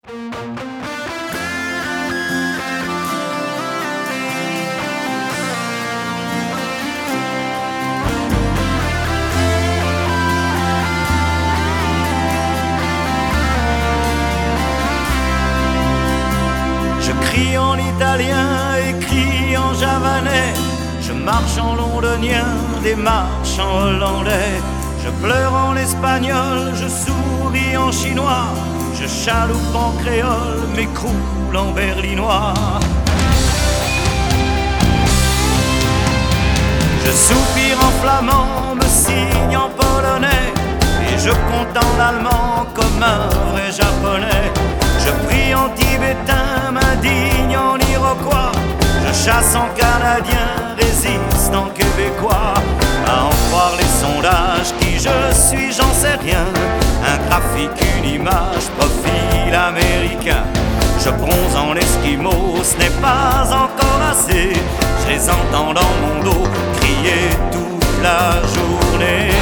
Je crie en italien, écris en javanais. Je marche en londonien, démarche en hollandais. Je pleure en espagnol, je souris en chinois. Je chaloupe en créole, m'écroule en berlinois. Je soupire en flamand, me signe en polonais. Et je compte en allemand comme un vrai japonais. Je prie en tibétain, m'indigne en iroquois. Je chasse en canadien, résiste en québécois. À en croire les sondages, qui je suis, j'en sais rien. Un graphique, une image, profil américain. Je bronze en esquimau, ce n'est pas encore assez. Je les entends dans mon dos crier toute la journée.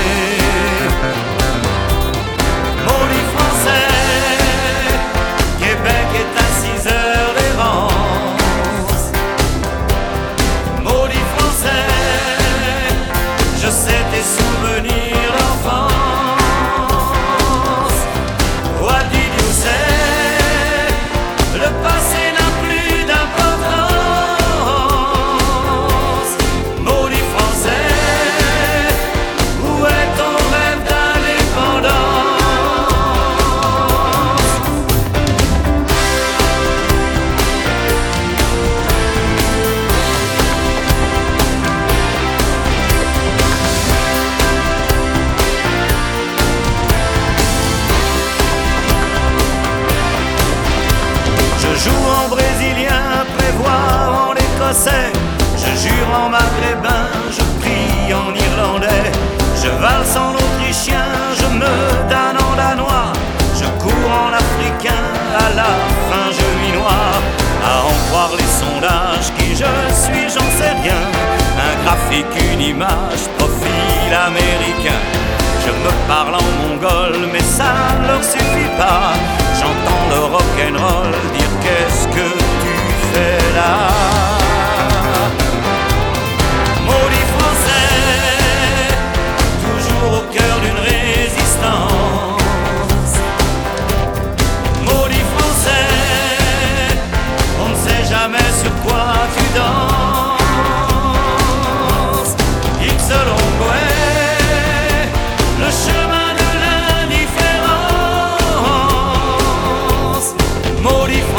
Maudit français, Québec est à 6 heures d'errance. Maudit français, je sais tes souvenirs d'enfance. What did you say? Le passé n'a plus d'importance. Maudit français, où est ton rêve d'indépendance? Je joue en brésilien, prévois en écossais. Je jure en maghrébin, je prie en irlandais. Je valse en autrichien, je me damne en danois. Je cours en africain, à la fin je m'y noie. À en croire les sondages, qui je suis, j'en sais rien. Un graphique, une image, profil américain. Je me parle en mongol, mais ça ne leur suffit pas. J'entends le rock'n'roll dire qu'est-ce que tu fais là? Maudit français, toujours au cœur d'une résistance. Maudit français, on ne sait jamais sur quoi tu danses. X longue, le chemin de l'indifférence. Maudit